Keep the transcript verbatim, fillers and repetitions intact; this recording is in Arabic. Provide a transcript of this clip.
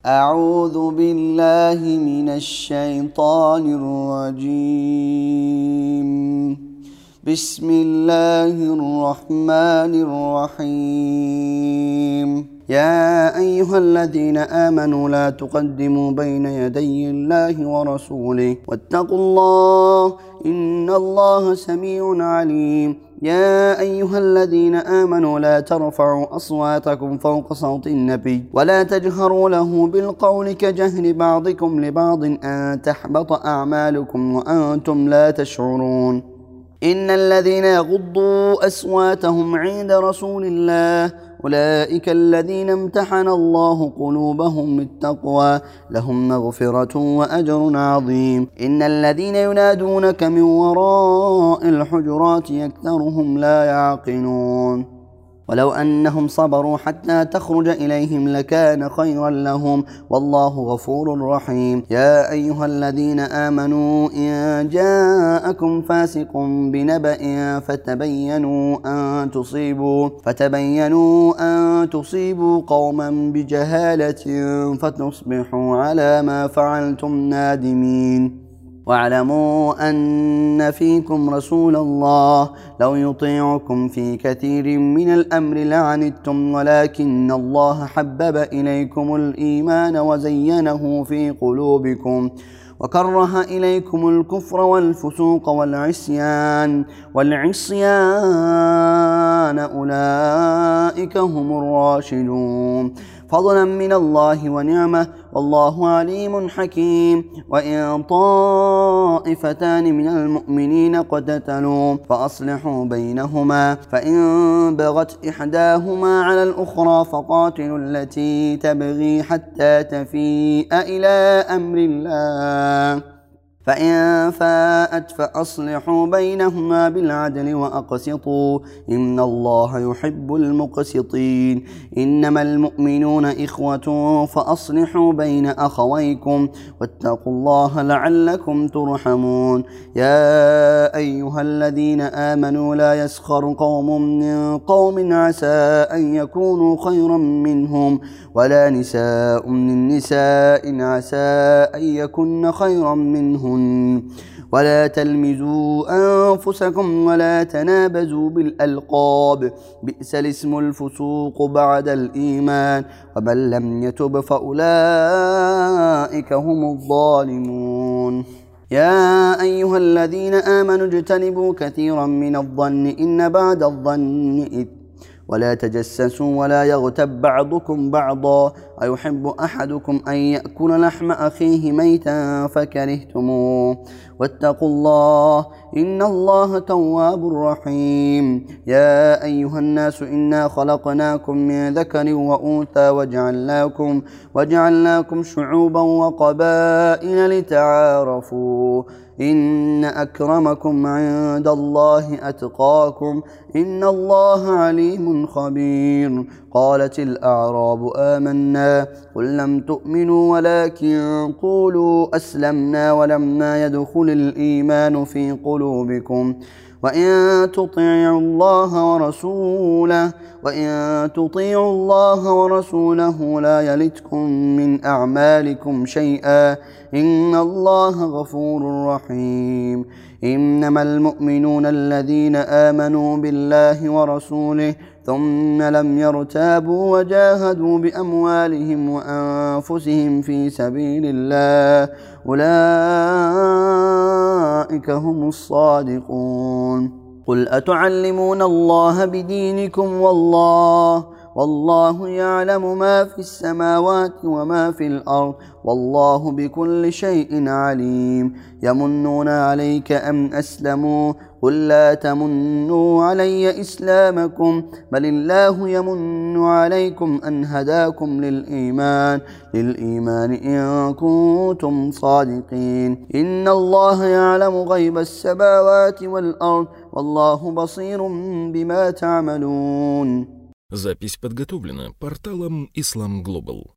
أعوذ بالله من الشيطان الرجيم. بسم الله الرحمن الرحيم. يا أيها الذين آمنوا لا تقدموا بين يدي الله ورسوله واتقوا الله إن الله سميع عليم. يا أيها الذين آمنوا لا ترفعوا أصواتكم فوق صوت النبي ولا تجهروا له بالقول كجهر بعضكم لبعض أن تحبط أعمالكم وأنتم لا تشعرون. إن الذين يغضوا أصواتهم عند رسول الله أولئك الذين امتحن الله قلوبهم للتقوى لهم مغفرة وأجر عظيم. إن الذين ينادونك من وراء الحجرات أكثرهم لا يعقلون. ولو أنهم صبروا حتى تخرج إليهم لكان خيرا لهم والله غفور رحيم. يا أيها الذين آمنوا إن جاءكم فاسق بنبأ فتبينوا أن تصيبوا فتبينوا أن تصيبوا قوما بجهالة فتصبحوا على ما فعلتم نادمين. واعلموا أن فيكم رسول الله لو يطيعكم في كثير من الأمر لعنتم ولكن الله حبب إليكم الإيمان وزينه في قلوبكم وكره إليكم الكفر والفسوق والعصيان والعصيان أولئك هم الراشدون فضلا من الله ونعمة والله عليم حكيم. وإن طائفتان من المؤمنين اقتتلوا فأصلحوا بينهما فإن بغت إحداهما على الأخرى فقاتلوا التي تبغي حتى تفيء إلى أمر الله فإن فاءت فأصلحوا بينهما بالعدل وأقسطوا إن الله يحب المقسطين. إنما المؤمنون إخوة فأصلحوا بين أخويكم واتقوا الله لعلكم ترحمون. يا أيها الذين آمنوا لا يسخر قوم من قوم عسى أن يكونوا خيرا منهم ولا نساء من نساء عسى أن يكن خيرا منهم ولا تلمزوا أنفسكم ولا تنابزوا بالألقاب بئس الاسم الفسوق بعد الإيمان ومن لم يتب فأولئك هم الظالمون. يا أيها الذين آمنوا اجتنبوا كثيرا من الظن إن بعد الظن إثم ولا تجسسوا ولا يغتب بعضكم بعضا أيحب أحدكم أن يأكل لحم أخيه ميتا فكرهتموه واتقوا الله إن الله تواب رحيم. يا أيها الناس إنا خلقناكم من ذكر وأنثى وجعلناكم, وجعلناكم شعوبا وقبائل لتعارفوا إن أكرمكم عند الله أتقاكم إن الله عليم خبير. قالت الأعراب آمنا قل لم تؤمنوا ولكن قولوا أسلمنا ولما يدخل الإيمان في قلوبكم وإن تطيعوا الله ورسوله وإن تطيعوا الله ورسوله لا يلتكم من أعمالكم شيئا إن الله غفور رحيم. إنما المؤمنون الذين آمنوا بالله ورسوله ثم لم يرتابوا وجاهدوا بأموالهم وأنفسهم في سبيل الله أولئك هم الصادقون. قل أتعلمون الله بدينكم والله والله يعلم ما في السماوات وما في الأرض والله بكل شيء عليم. يمنون عليك أن أسلموا قل لا تمنوا علي إسلامكم بل الله يمن عليكم أن هداكم للإيمان للإيمان إن كنتم صادقين. إن الله يعلم غيب السماوات والأرض والله بصير بما تعملون. Запись подготовлена порталом Ислам Глобал.